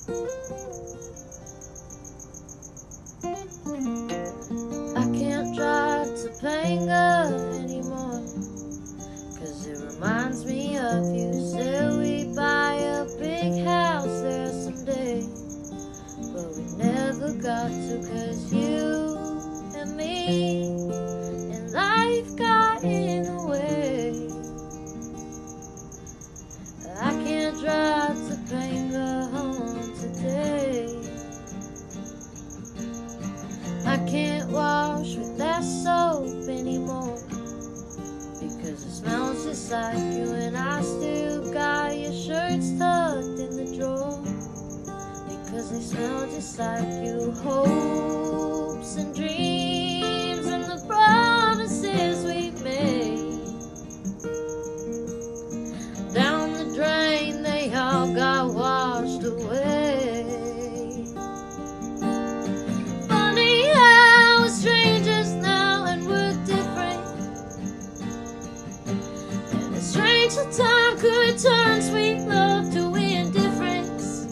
I can't drive Topanga anymore, 'cause it reminds me of you. Said we'd buy a big house there someday, but we never got to, 'cause you and me and life got in the way. I can't drive Topanga home today. I can't wash with that soap anymore, because it smells just like you, and I still got your shirts tucked in the drawer, because they smell just like you. Hopes and dreams and the promises we made, down the drain they all got washed away. Funny how we're strangers now and we're different, and it's strange how time could turn sweet love to indifference.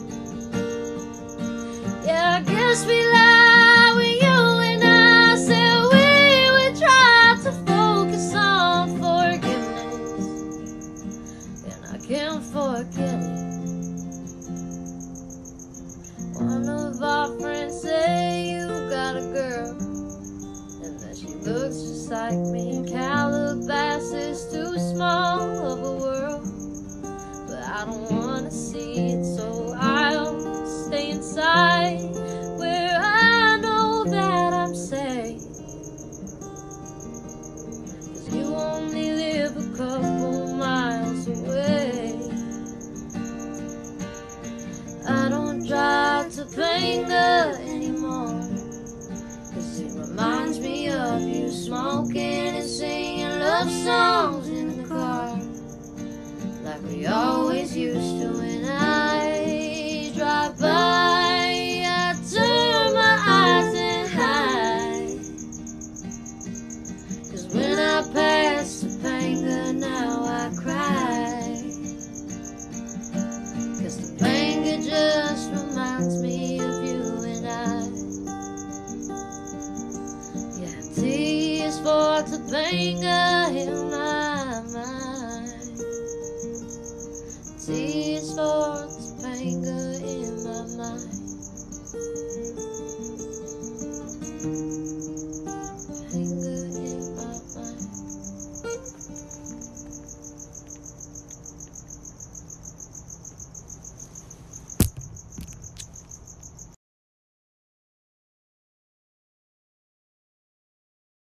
Yeah, I guess we lie when you and I said we would try to focus on forgiveness, and I can't forget it. One of our friends say you got a girl, and that she looks just like me, and Calabasas is too small of a world, but I don't wanna see it, so I'll stay inside where I know that I'm safe, 'cause you only live a couple miles away. I don't drive Topanga anymore, 'cause it reminds me of you, smoking and singing love songs in the car, like we always used to. When I drive by, I turn my eyes and hide, 'cause when I pass Topanga now I cry, 'cause Topanga just reminds me of you and I. Yeah, T is for Topanga in my mind. T is for Topanga in my mind.